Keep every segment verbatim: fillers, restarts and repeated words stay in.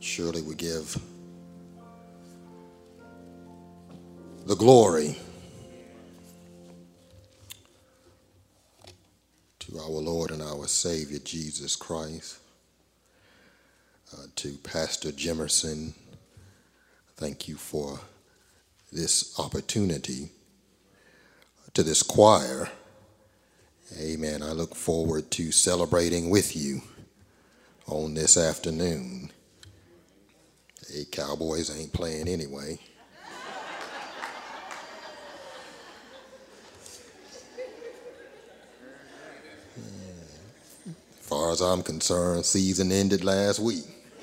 Surely we give the glory to our Lord and our Savior, Jesus Christ. Uh, to Pastor Jimerson, thank you for this opportunity. To this choir, amen, I look forward to celebrating with you on this afternoon. Hey, Cowboys ain't playing anyway. As far as I'm concerned, season ended last week.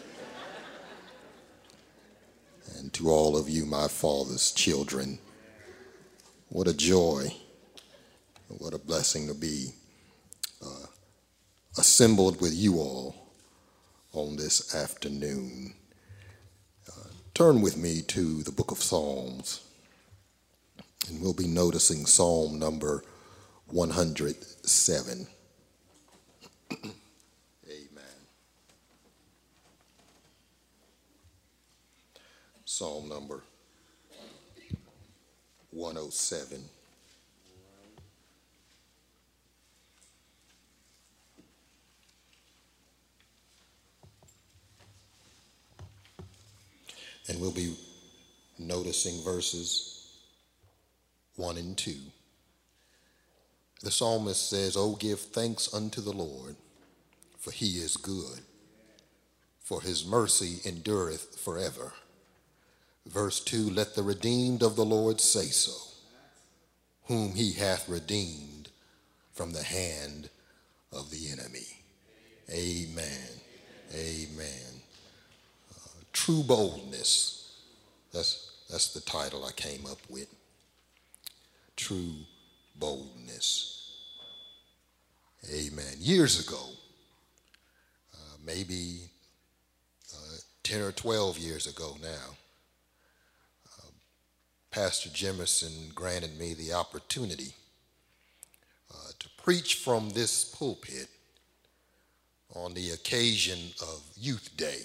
And to all of you, my father's children, what a joy, what a blessing to be uh, assembled with you all on this afternoon. Uh, turn with me to the book of Psalms, and we'll be noticing Psalm number one hundred seven. Amen. Psalm number one oh seven. And we'll be noticing verses one and two. The psalmist says, "Oh, give thanks unto the Lord, for he is good, for his mercy endureth forever." Verse two, "Let the redeemed of the Lord say so, whom he hath redeemed from the hand of the enemy." Amen. Amen. Uh, true boldness. That's, that's the title I came up with. True boldness. Amen. Years ago, uh, maybe uh, ten or twelve years ago now, uh, Pastor Jimerson granted me the opportunity uh, to preach from this pulpit on the occasion of Youth Day.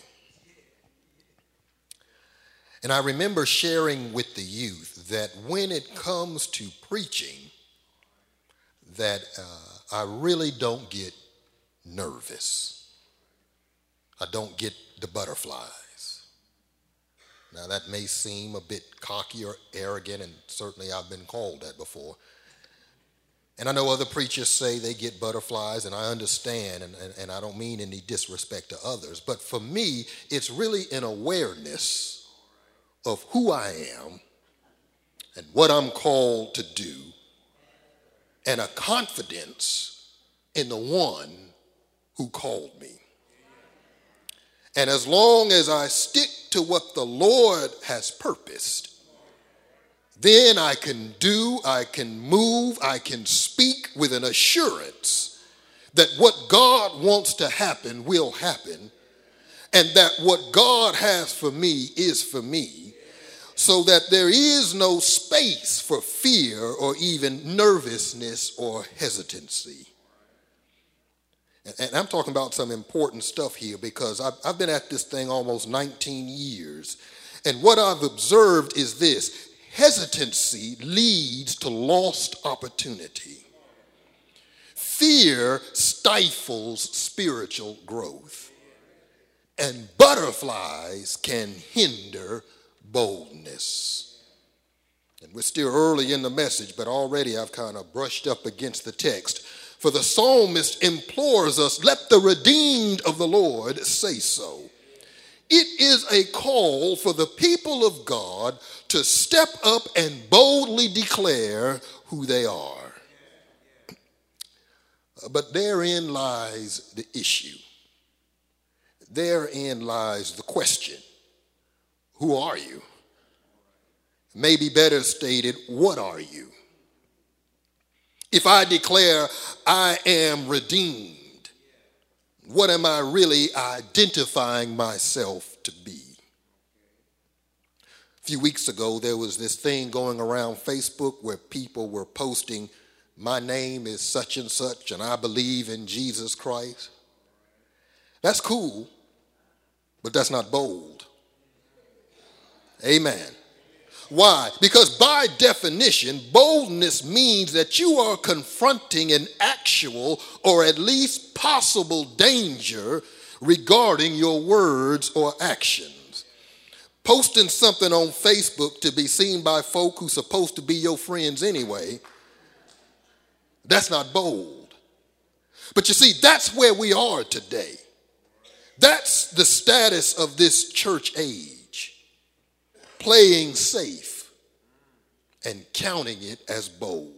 And I remember sharing with the youth that when it comes to preaching, that uh, I really don't get nervous. I don't get the butterflies. Now that may seem a bit cocky or arrogant, and certainly I've been called that before. And I know other preachers say they get butterflies, and I understand, and, and, and I don't mean any disrespect to others, but for me, it's really an awareness of who I am and what I'm called to do, and a confidence in the one who called me. And as long as I stick to what the Lord has purposed, then I can do, I can move, I can speak with an assurance that what God wants to happen will happen, and that what God has for me is for me, so that there is no space for fear or even nervousness or hesitancy. And I'm talking about some important stuff here, because I've, I've been at this thing almost nineteen years. And what I've observed is this: hesitancy leads to lost opportunity. Fear stifles spiritual growth. And butterflies can hinder boldness. And we're still early in the message, but already I've kind of brushed up against the text. For the psalmist implores us, let the redeemed of the Lord say so. It is a call for the people of God to step up and boldly declare who they are. But therein lies the issue. Therein lies the question. Who are you? Maybe better stated, what are you? If I declare I am redeemed, what am I really identifying myself to be? A few weeks ago, there was this thing going around Facebook where people were posting, my name is such and such, and I believe in Jesus Christ. That's cool. but that's not bold. Amen. Why? Because by definition, boldness means that you are confronting an actual or at least possible danger regarding your words or actions. Posting something on Facebook to be seen by folk who's supposed to be your friends anyway, that's not bold. But you see, that's where we are today. That's the status of this church age. Playing safe and counting it as bold.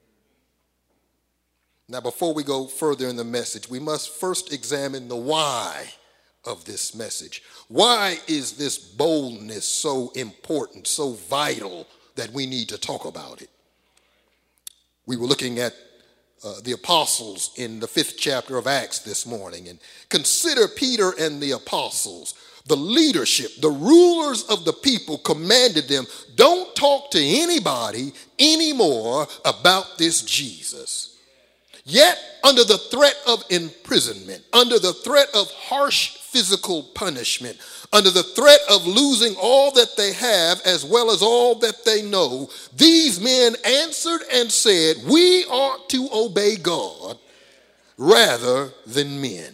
Now, before we go further in the message, we must first examine the why of this message. Why is this boldness so important, so vital that we need to talk about it? We were looking at uh, the apostles in the fifth chapter of Acts this morning, and consider Peter and the apostles. The leadership, the rulers of the people commanded them, don't talk to anybody anymore about this Jesus. Yet, under the threat of imprisonment, under the threat of harsh physical punishment, under the threat of losing all that they have as well as all that they know, these men answered and said, we ought to obey God rather than men.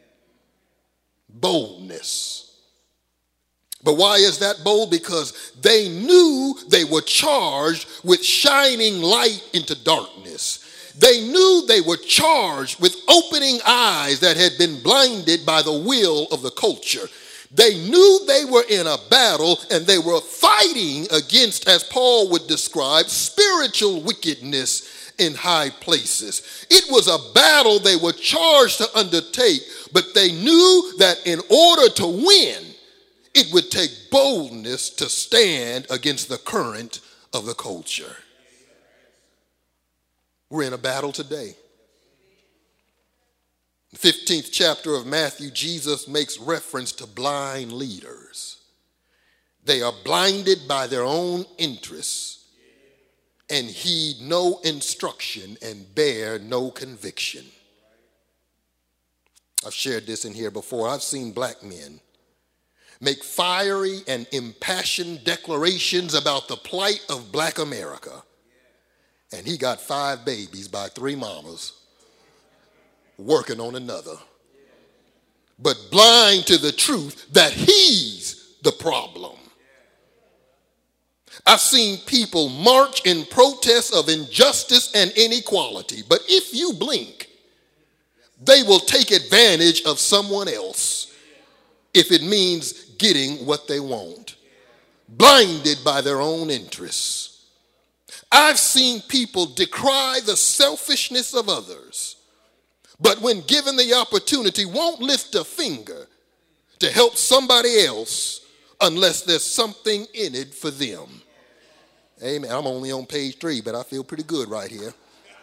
Boldness. But why is that bold? Because they knew they were charged with shining light into darkness. They knew they were charged with opening eyes that had been blinded by the will of the culture. They knew they were in a battle and they were fighting against, as Paul would describe, spiritual wickedness in high places. It was a battle they were charged to undertake, but they knew that in order to win, it would take boldness to stand against the current of the culture. We're in a battle today. The fifteenth chapter of Matthew, Jesus makes reference to blind leaders. They are blinded by their own interests and heed no instruction and bear no conviction. I've shared this in here before. I've seen black men make fiery and impassioned declarations about the plight of black America. And he got five babies by three mamas working on another. But blind to the truth that he's the problem. I've seen people march in protest of injustice and inequality. But if you blink, they will take advantage of someone else if it means getting what they want, blinded by their own interests. I've seen people decry the selfishness of others, but when given the opportunity, won't lift a finger to help somebody else unless there's something in it for them. Amen. I'm only on page three, but I feel pretty good right here.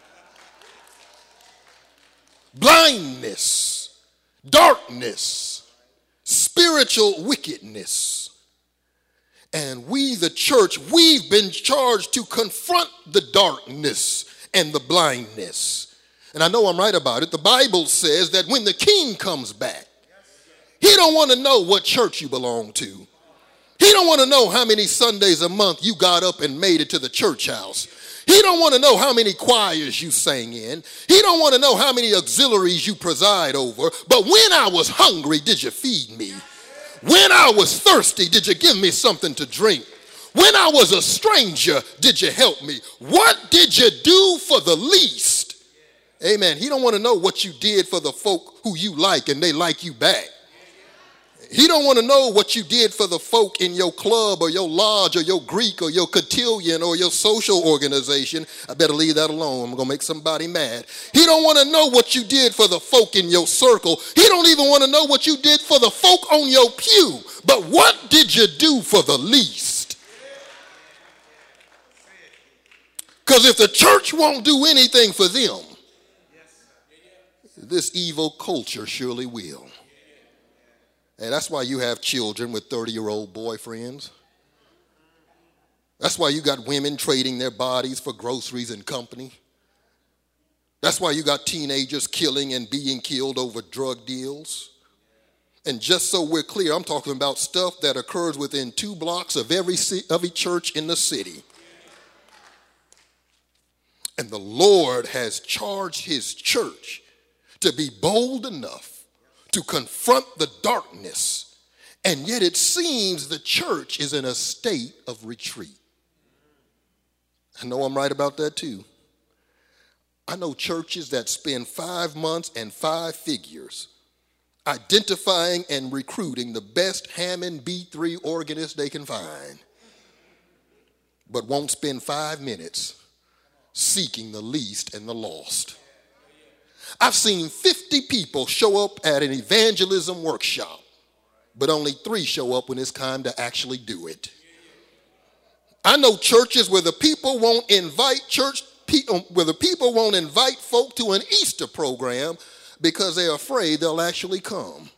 Blindness, darkness, spiritual wickedness. And we, the church, we've been charged to confront the darkness and the blindness. And I know I'm right about it. The Bible says that when the king comes back, he don't want to know what church you belong to. He don't want to know how many Sundays a month you got up and made it to the church house. He don't want to know how many choirs you sang in. He don't want to know how many auxiliaries you preside over. But when I was hungry, did you feed me? When I was thirsty, did you give me something to drink? When I was a stranger, did you help me? What did you do for the least? Amen. He don't want to know what you did for the folk who you like and they like you back. He don't want to know what you did for the folk in your club or your lodge or your Greek or your cotillion or your social organization. I better leave that alone. I'm going to make somebody mad. He don't want to know what you did for the folk in your circle. He don't even want to know what you did for the folk on your pew. But what did you do for the least? Because if the church won't do anything for them, this evil culture surely will. And that's why you have children with thirty-year-old boyfriends. That's why you got women trading their bodies for groceries and company. That's why you got teenagers killing and being killed over drug deals. And just so we're clear, I'm talking about stuff that occurs within two blocks of every, every church in the city. And the Lord has charged his church to be bold enough to confront the darkness. And yet it seems the church is in a state of retreat. I know I'm right about that too. I know churches that spend five months and five figures identifying and recruiting the best Hammond B three organist they can find, but won't spend five minutes seeking the least and the lost. I've seen fifty people show up at an evangelism workshop, but only three show up when it's time to actually do it. I know churches where the people won't invite church people, where the people won't invite folk to an Easter program because they're afraid they'll actually come.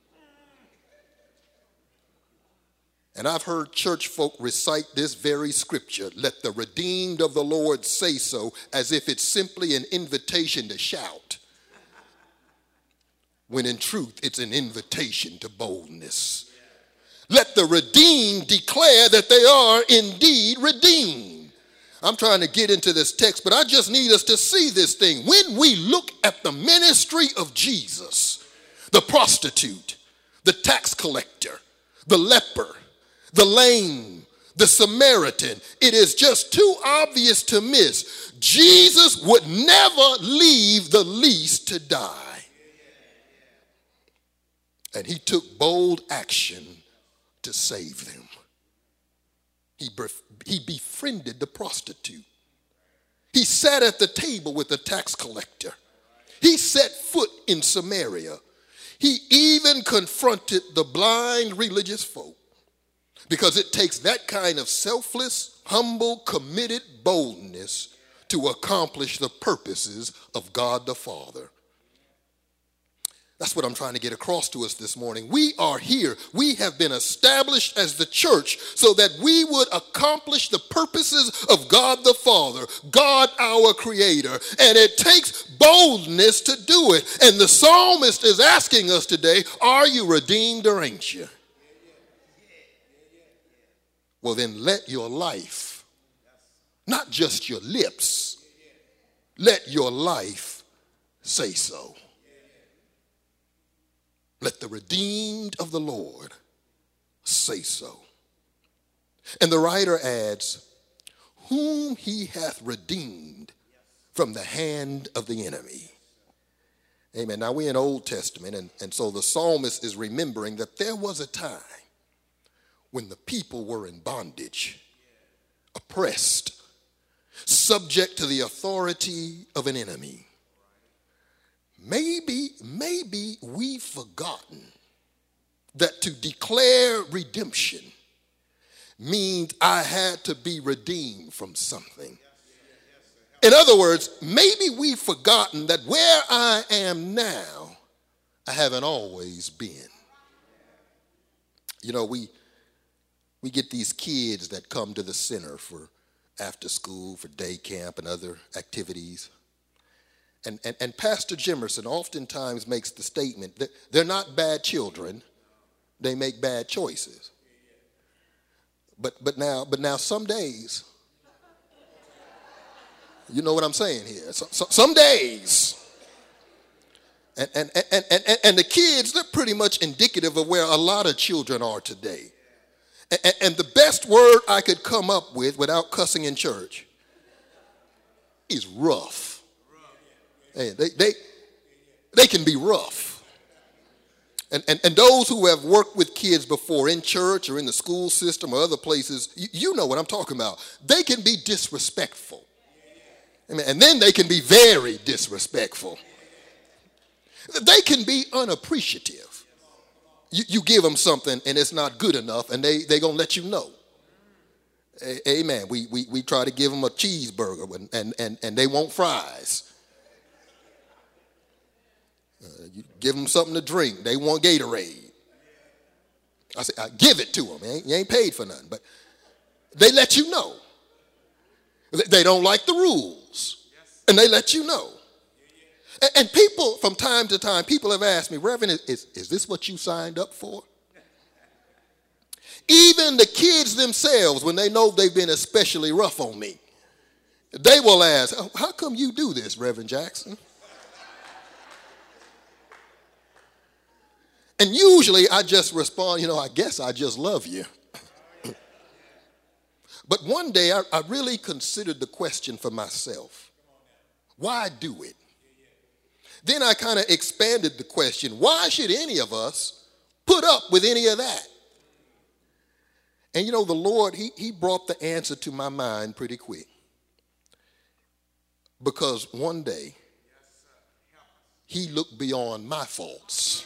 And I've heard church folk recite this very scripture, "Let the redeemed of the Lord say so," as if it's simply an invitation to shout, when in truth it's an invitation to boldness. Let the redeemed declare that they are indeed redeemed. I'm trying to get into this text, but I just need us to see this thing. When we look at the ministry of Jesus, the prostitute, the tax collector, the leper, the lame, the Samaritan, it is just too obvious to miss. Jesus would never leave the least to die. And he took bold action to save them. He, bef- he befriended the prostitute. He sat at the table with the tax collector. He set foot in Samaria. He even confronted the blind religious folk, because it takes that kind of selfless, humble, committed boldness to accomplish the purposes of God the Father. That's what I'm trying to get across to us this morning. We are here. We have been established as the church so that we would accomplish the purposes of God the Father, God our Creator. And it takes boldness to do it. And the psalmist is asking us today, are you redeemed or ain't you? Well, then let your life, not just your lips, let your life say so. Let the redeemed of the Lord say so. And the writer adds, whom he hath redeemed from the hand of the enemy. Amen. Now we're in Old Testament, and, and so the psalmist is remembering that there was a time when the people were in bondage, oppressed, subject to the authority of an enemy. Maybe, maybe we've forgotten that to declare redemption means I had to be redeemed from something. In other words, maybe we've forgotten that where I am now, I haven't always been. You know, we we get these kids that come to the center for after school, for day camp and other activities. And, and, and Pastor Jimerson oftentimes makes the statement that they're not bad children, they make bad choices. But but now but now some days, you know what I'm saying here. So, so, some days, and, and, and, and, and the kids, they're pretty much indicative of where a lot of children are today. And, and the best word I could come up with without cussing in church is rough. Hey, they, they, they can be rough. And, and, and those who have worked with kids before in church or in the school system or other places, you, you know what I'm talking about. They can be disrespectful. Amen. And then they can be very disrespectful. They can be unappreciative. You, you give them something and it's not good enough, and they, they're going to let you know. A, amen. We, we, we try to give them a cheeseburger, and, and, and, and they want fries. Uh, you give them something to drink. They want Gatorade. I say, I give it to them. You ain't, you ain't paid for nothing. But they let you know. They don't like the rules. And they let you know. And, and people, from time to time, people have asked me, Reverend, is, is this what you signed up for? Even the kids themselves, when they know they've been especially rough on me, they will ask, oh, how come you do this, Reverend Jackson? And usually I just respond, you know, I guess I just love you. But one day I, I really considered the question for myself. Why do it? Then I kind of expanded the question. Why should any of us put up with any of that? And you know, the Lord, he, he brought the answer to my mind pretty quick. Because one day, he looked beyond my faults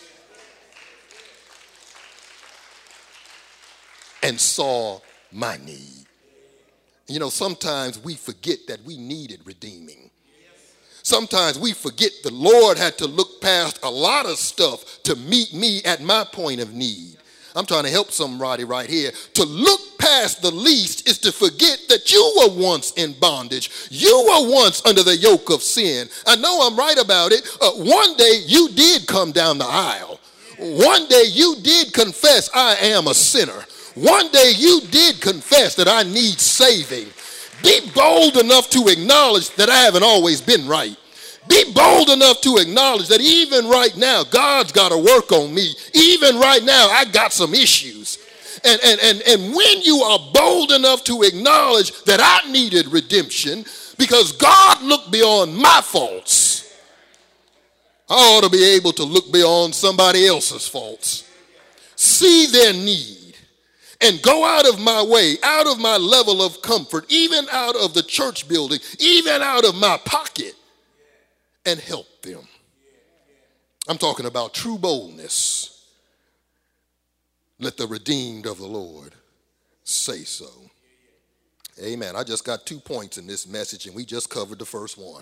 and saw my need. You know, sometimes we forget that we needed redeeming. Sometimes we forget the Lord had to look past a lot of stuff to meet me at my point of need. I'm trying to help somebody right here. To look past the least is to forget that you were once in bondage. You were once under the yoke of sin. I know I'm right about it. Uh, one day you did come down the aisle. One day you did confess, I am a sinner. One day you did confess that I need saving. Be bold enough to acknowledge that I haven't always been right. Be bold enough to acknowledge that even right now, God's got to work on me. Even right now, I got some issues. And, and, and, and when you are bold enough to acknowledge that I needed redemption because God looked beyond my faults, I ought to be able to look beyond somebody else's faults, see their need, and go out of my way, out of my level of comfort, even out of the church building, even out of my pocket, and help them. I'm talking about true boldness. Let the redeemed of the Lord say so. Amen. I just got two points in this message, and we just covered the first one.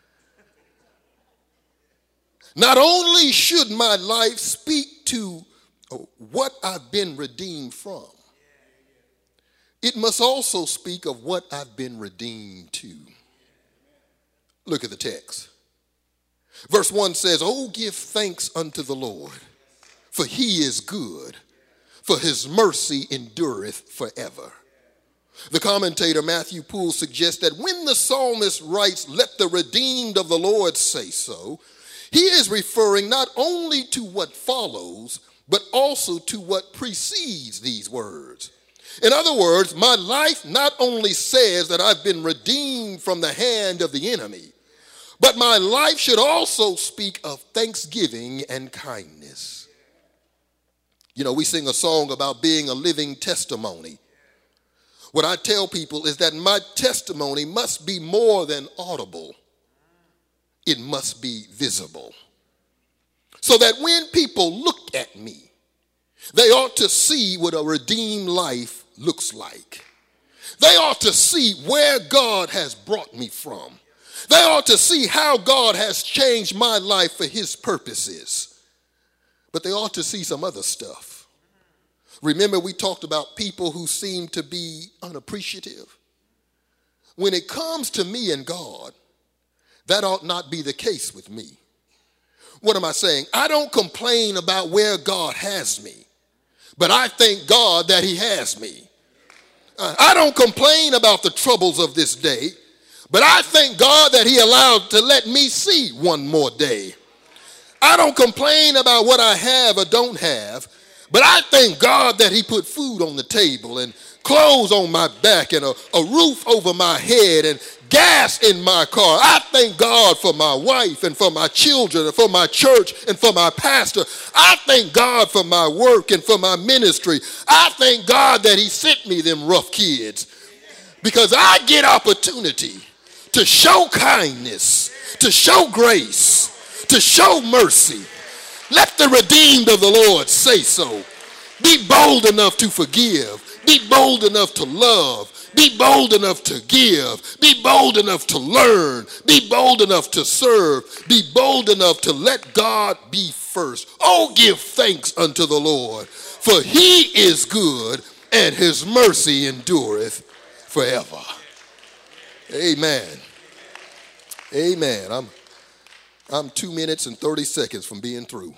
Not only should my life speak to what I've been redeemed from, it must also speak of what I've been redeemed to. Look at the text. Verse one says, oh, give thanks unto the Lord, for he is good, for his mercy endureth forever. The commentator Matthew Poole suggests that when the psalmist writes, let the redeemed of the Lord say so, he is referring not only to what follows, but also to what precedes these words. In other words, my life not only says that I've been redeemed from the hand of the enemy, but my life should also speak of thanksgiving and kindness. You know, we sing a song about being a living testimony. What I tell people is that my testimony must be more than audible. It must be visible. So that when people look at me, they ought to see what a redeemed life looks like. They ought to see where God has brought me from. They ought to see how God has changed my life for his purposes. But they ought to see some other stuff. Remember, we talked about people who seem to be unappreciative. When it comes to me and God, that ought not be the case with me. What am I saying? I don't complain about where God has me, but I thank God that he has me. I don't complain about the troubles of this day, but I thank God that he allowed to let me see one more day. I don't complain about what I have or don't have, but I thank God that he put food on the table and clothes on my back and a, a roof over my head and gas in my car. I thank God for my wife and for my children and for my church and for my pastor. I thank God for my work and for my ministry. I thank God that he sent me them rough kids because I get opportunity to show kindness, to show grace, to show mercy. Let the redeemed of the Lord say so. Be bold enough to forgive. Be bold enough to love. Be bold enough to give. Be bold enough to learn. Be bold enough to serve. Be bold enough to let God be first. Oh, give thanks unto the Lord, for he is good and his mercy endureth forever. Amen. Amen. I'm, I'm two minutes and thirty seconds from being through.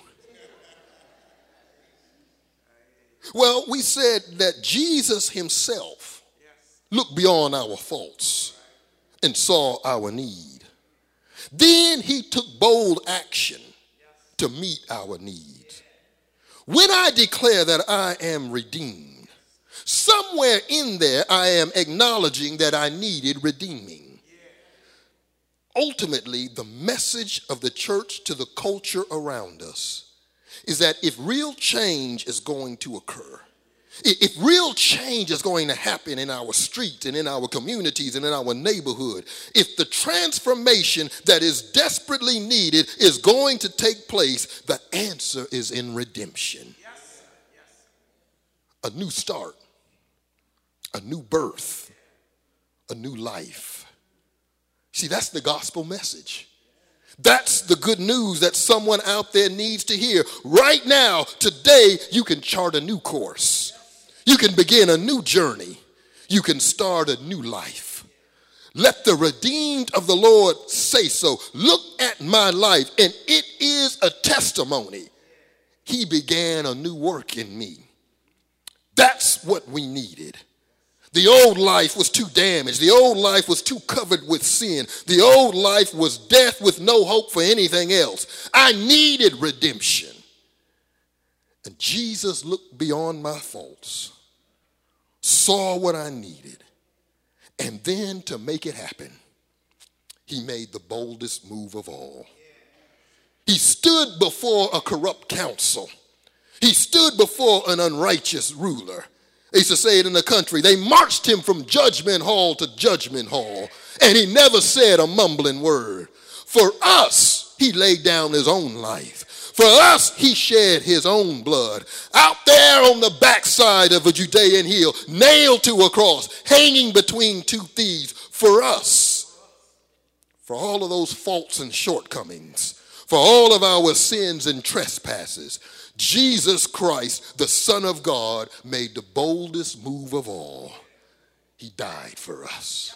Well, we said that Jesus himself looked beyond our faults and saw our need. Then he took bold action to meet our needs. When I declare that I am redeemed, somewhere in there I am acknowledging that I needed redeeming. Ultimately, the message of the church to the culture around us is that if real change is going to occur, if real change is going to happen in our streets and in our communities and in our neighborhood, if the transformation that is desperately needed is going to take place, the answer is in redemption. Yes. Yes. A new start, a new birth, a new life. See, that's the gospel message. That's the good news that someone out there needs to hear. Right now, today, you can chart a new course. You can begin a new journey. You can start a new life. Let the redeemed of the Lord say so. Look at my life, and it is a testimony. He began a new work in me. That's what we needed. The old life was too damaged. The old life was too covered with sin. The old life was death with no hope for anything else. I needed redemption. And Jesus looked beyond my faults, saw what I needed, and then to make it happen, he made the boldest move of all. He stood before a corrupt council. He stood before an unrighteous ruler. They used to say it in the country. They marched him from judgment hall to judgment hall, and he never said a mumbling word. For us, he laid down his own life. For us, he shed his own blood. Out there on the backside of a Judean hill, nailed to a cross, hanging between two thieves. For us, for all of those faults and shortcomings, for all of our sins and trespasses, Jesus Christ, the Son of God, made the boldest move of all. He died for us.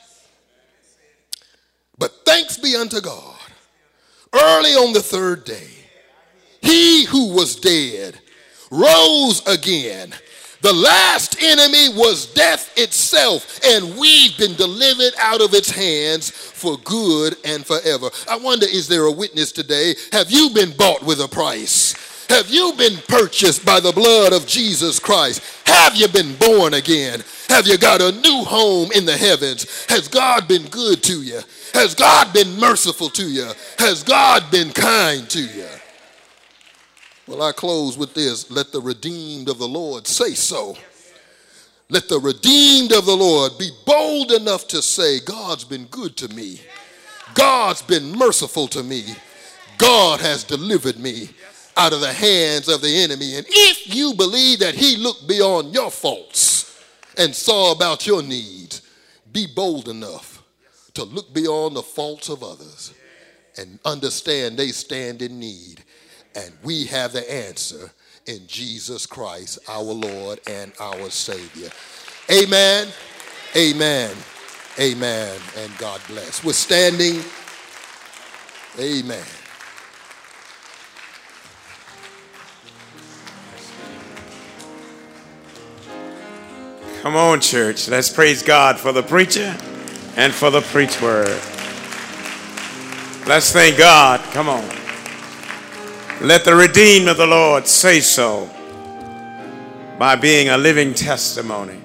But thanks be unto God, early on the third day, he who was dead rose again. The last enemy was death itself, and we've been delivered out of its hands for good and forever. I wonder, is there a witness today? Have you been bought with a price? Have you been purchased by the blood of Jesus Christ? Have you been born again? Have you got a new home in the heavens? Has God been good to you? Has God been merciful to you? Has God been kind to you? Well, I close with this. Let the redeemed of the Lord say so. Let the redeemed of the Lord be bold enough to say, God's been good to me. God's been merciful to me. God has delivered me out of the hands of the enemy. And if you believe that he looked beyond your faults and saw about your needs, be bold enough to look beyond the faults of others and understand they stand in need. And we have the answer in Jesus Christ, our Lord and our Savior. Amen, amen, amen, and God bless. We're standing. Amen. Come on, church. Let's praise God for the preacher and for the preached word. Let's thank God. Come on. Let the redeemed of the Lord say so by being a living testimony.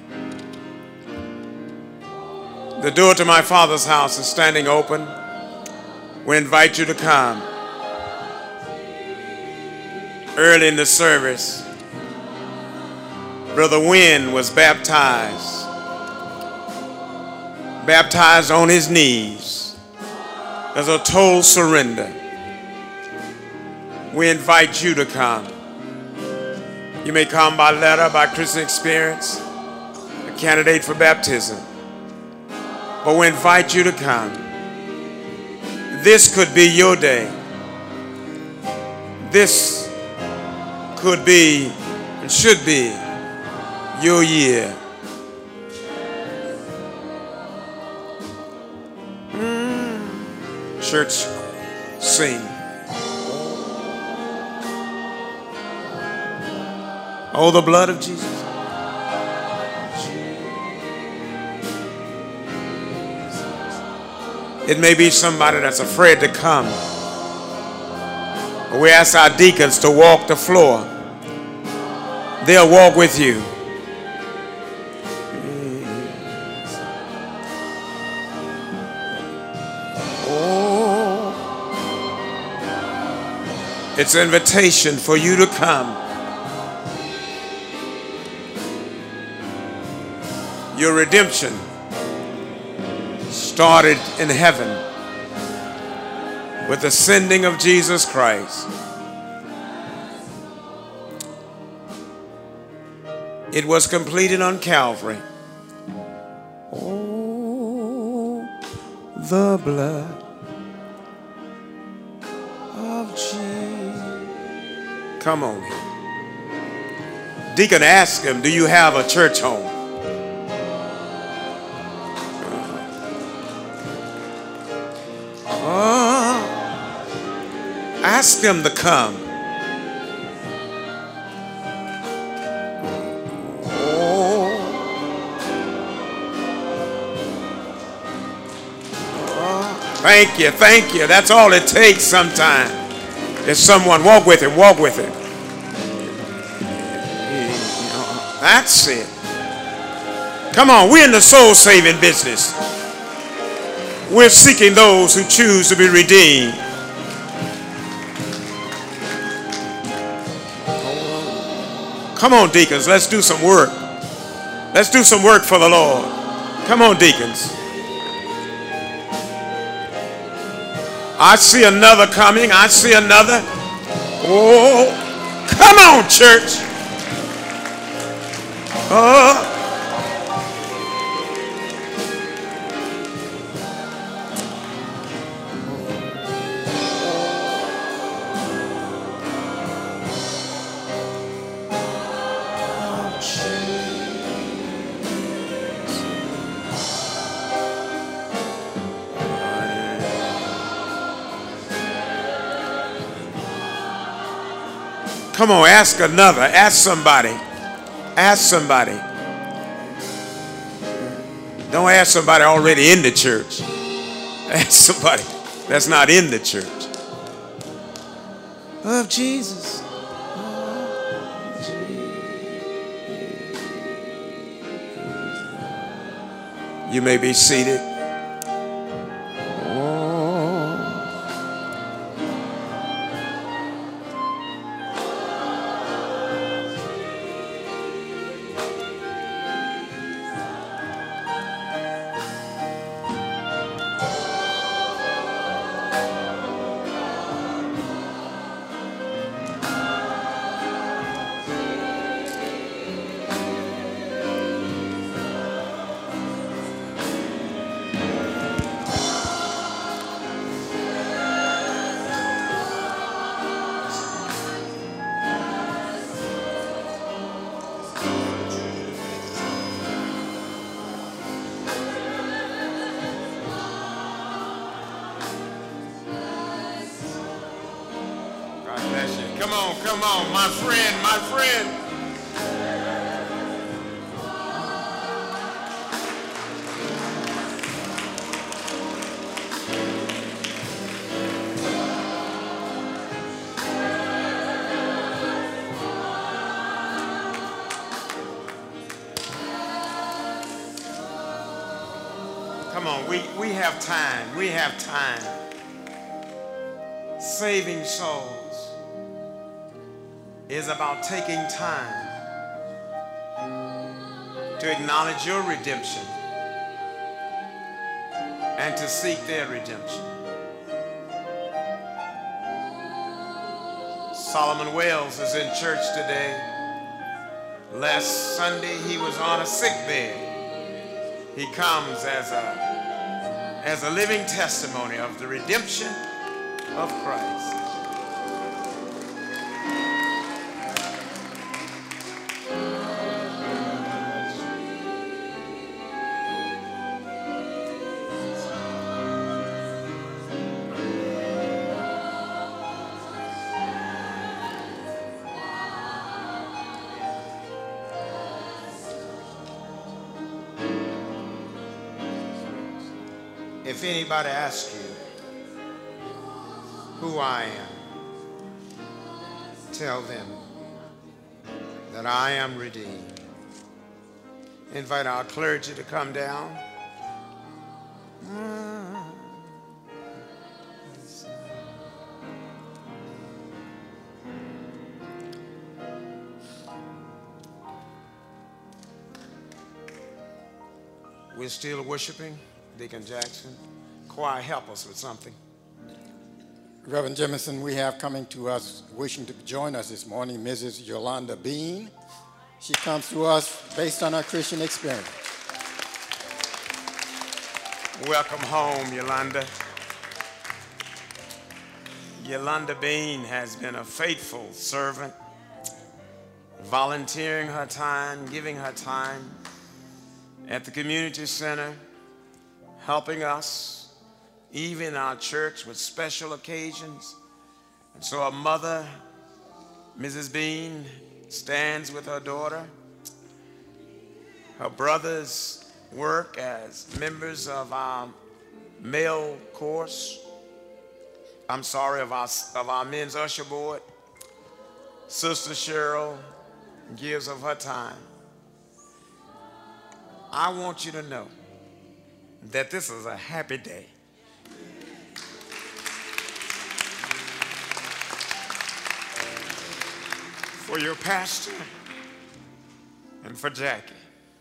The door to my Father's house is standing open. We invite you to come. Early in the service, Brother Wynn was baptized. Baptized on his knees as a total surrender. We invite you to come. You may come by letter, by Christian experience, a candidate for baptism. But we invite you to come. This could be your day. This could be and should be your year. Mm. Church, sing. Oh, the blood of Jesus. It may be somebody that's afraid to come. We ask our deacons to walk the floor. They'll walk with you. Oh, it's an invitation for you to come. Your redemption started in heaven with the sending of Jesus Christ. It was completed on Calvary. Oh, the blood of Jesus. Come on here. Deacon, ask him, do you have a church home? Oh, ask them to come. Oh, oh, thank you, thank you. That's all it takes sometimes. Is someone walk with him, walk with him. That's it. Come on, we're in the soul saving business. We're seeking those who choose to be redeemed. Come on, deacons, let's do some work. Let's do some work for the Lord. Come on, deacons. I see another coming. I see another. Oh, come on, church. Oh. Come on, ask another. Ask somebody. Ask somebody. Don't ask somebody already in the church. Ask somebody that's not in the church. Of Jesus. Of Jesus. You may be seated. Come on, come on, my friend, my friend. Come on, we, we have time. We have time. Saving souls is about taking time to acknowledge your redemption and to seek their redemption. Solomon Wells is in church today. Last Sunday he was on a sick bed. He comes as a, as a living testimony of the redemption of Christ. If anybody asks you who I am, tell them that I am redeemed. Invite our clergy to come down. We're still worshiping. Deacon Jackson, choir, help us with something. Reverend Jemison, we have coming to us, wishing to join us this morning, Missus Yolanda Bean. She comes to us based on her Christian experience. Welcome home, Yolanda. Yolanda Bean has been a faithful servant, volunteering her time, giving her time at the community center, helping us, even our church, with special occasions. And so our mother, Missus Bean, stands with her daughter. Her brothers work as members of our male course. I'm sorry, of our, of our men's usher board. Sister Cheryl gives of her time. I want you to know that this is a happy day. For your pastor and for Jackie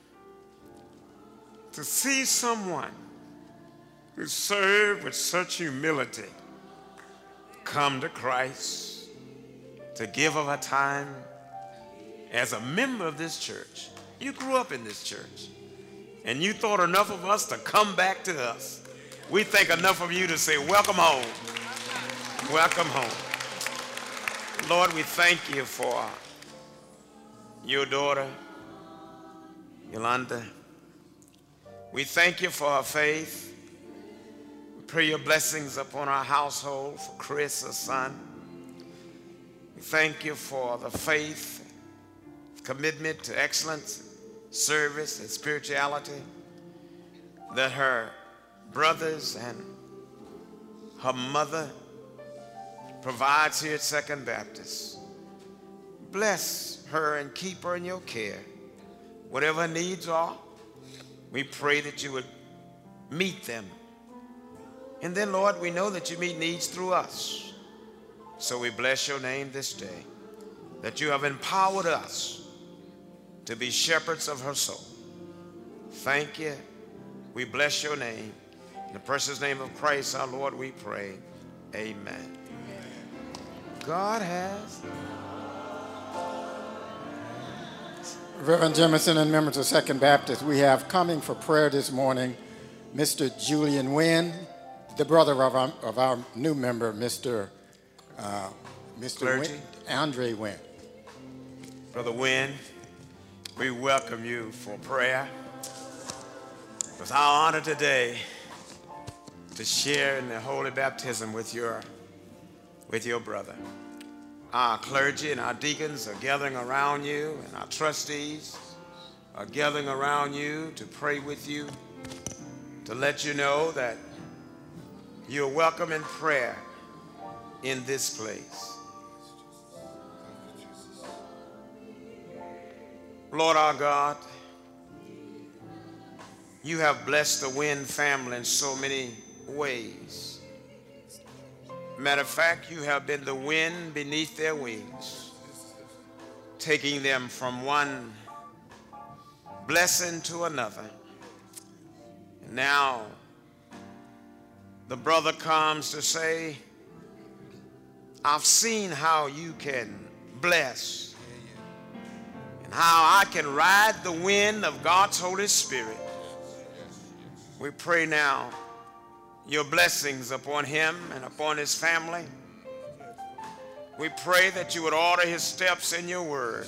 to see someone who served with such humility come to Christ, to give of her time as a member of this church. You grew up in this church, and you thought enough of us to come back to us. We think enough of you to say, welcome home. Welcome home. Lord, we thank you for your daughter, Yolanda. We thank you for her faith. We pray your blessings upon our household, for Chris, her son. We thank you for the faith, commitment to excellence, service, and spirituality that her brothers and her mother provides here at Second Baptist. Bless her and keep her in your care. Whatever her needs are, we pray that you would meet them. And then, Lord, we know that you meet needs through us. So we bless your name this day, that you have empowered us to be shepherds of her soul. Thank you. We bless your name. In the precious name of Christ, our Lord, we pray. Amen. God has. Reverend Jemison and members of Second Baptist, we have coming for prayer this morning Mister Julian Wynn, the brother of our, of our new member, Mister Uh, Mister Wynn, Andre Wynn. Brother Wynn, we welcome you for prayer. It's our honor today to share in the holy baptism with your, with your brother. Our clergy and our deacons are gathering around you, and our trustees are gathering around you to pray with you, to let you know that you're welcome in prayer in this place. Lord our God, you have blessed the Wynn family in so many ways. Matter of fact, you have been the wind beneath their wings, taking them from one blessing to another. And now the brother comes to say, I've seen how you can bless and how I can ride the wind of God's Holy Spirit. We pray now your blessings upon him and upon his family. We pray that you would order his steps in your word.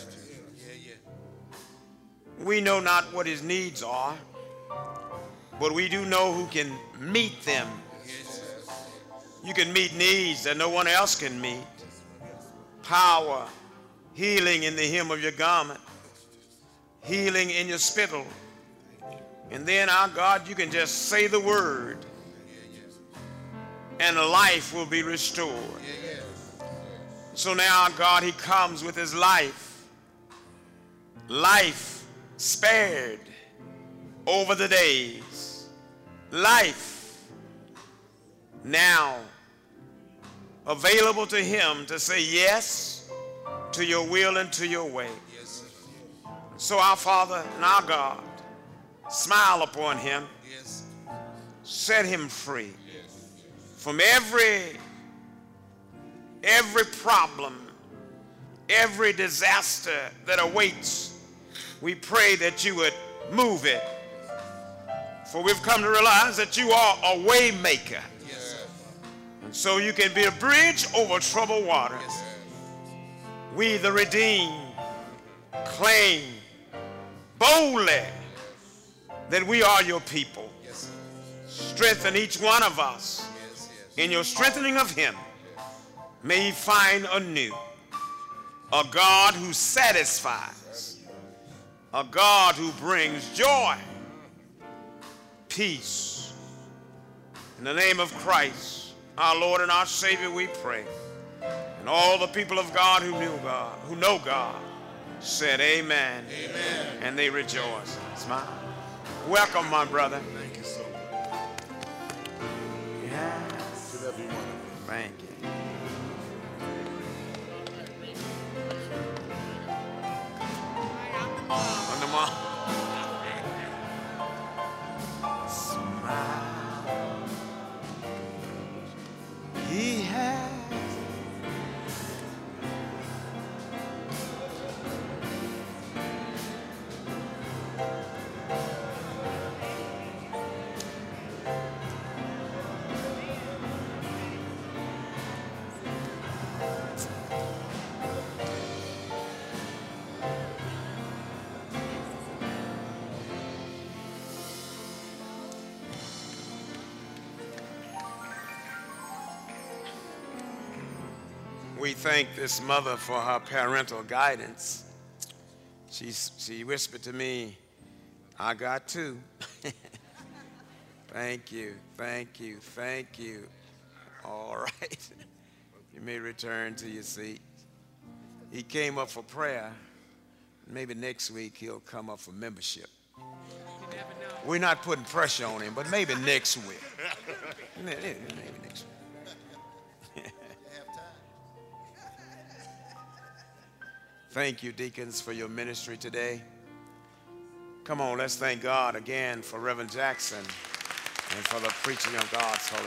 We know not what his needs are, but we do know who can meet them. You can meet needs that no one else can meet. Power, healing in the hem of your garment, healing in your spittle. And then, our God, you can just say the word and life will be restored. So now, God, he comes with his life, life spared over the days, life now available to him to say yes to your will and to your way. So our Father and our God, smile upon him, set him free from every every problem, every disaster that awaits. We pray that you would move it, for we've come to realize that you are a way maker, and so you can be a bridge over troubled waters. We, the redeemed, claim boldly that we are your people. Strengthen each one of us in your strengthening of him. May he find anew a God who satisfies, a God who brings joy, peace. In the name of Christ, our Lord and our Savior, we pray. And all the people of God who knew God, who know God, said amen. Amen. And they rejoice. Smile. Welcome, my brother. Thank you so much. Yes. To every one of you. Thank you. On the mark. Smile. He has. We thank this mother for her parental guidance. She, she whispered to me, I got two. Thank you, thank you, thank you. All right. You may return to your seat. He came up for prayer. Maybe next week he'll come up for membership. We're not putting pressure on him, but maybe next week. Maybe next week. Thank you, deacons, for your ministry today. Come on, let's thank God again for Reverend Jackson and for the preaching of God's holy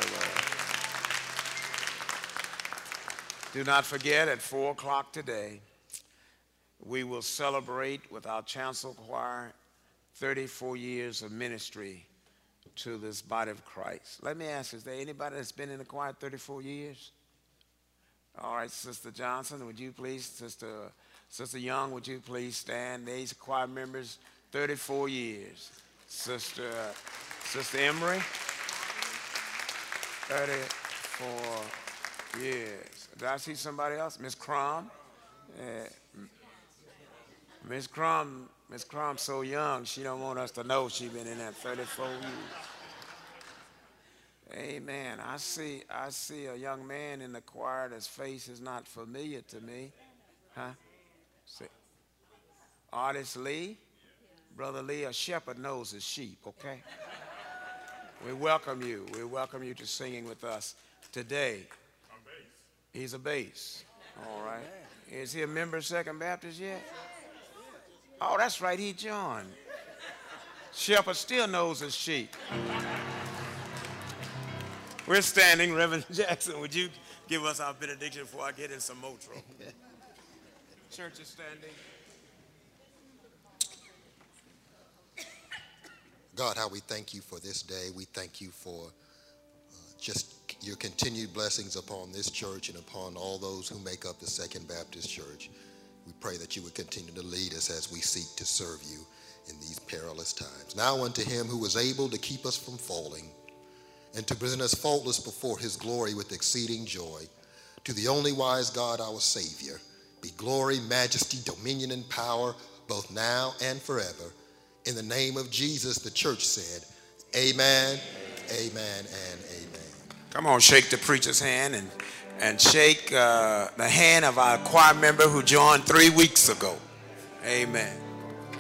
word. Do not forget, at four o'clock today, we will celebrate with our chancel choir thirty-four years of ministry to this body of Christ. Let me ask, is there anybody that's been in the choir thirty-four years? All right, Sister Johnson, would you please, Sister Sister Young, would you please stand? These choir members, thirty-four years. Sister, Sister Emery, thirty-four years. Did I see somebody else? Miss Crum? Uh, Miss Crum, Miss Crum's so young, she don't want us to know she been in that thirty-four years. Amen. I see, I see a young man in the choir that's face is not familiar to me. Huh? See. Artist Lee, Brother Lee, a shepherd knows his sheep, okay? We welcome you. We welcome you to singing with us today. He's a bass. All right. Is he a member of Second Baptist yet? Oh, that's right, he joined. Shepherd still knows his sheep. We're standing. Reverend Jackson, would you give us our benediction before I get in some more trouble? Church is standing. God, how we thank you for this day. We thank you for uh, just your continued blessings upon this church and upon all those who make up the Second Baptist Church. We pray that you would continue to lead us as we seek to serve you in these perilous times. Now unto him who is able to keep us from falling and to present us faultless before his glory with exceeding joy, to the only wise God, our Savior, be glory, majesty, dominion, and power, both now and forever. In the name of Jesus, the church said, amen, amen, and amen. Come on, shake the preacher's hand and, and shake uh, the hand of our choir member who joined three weeks ago. Amen.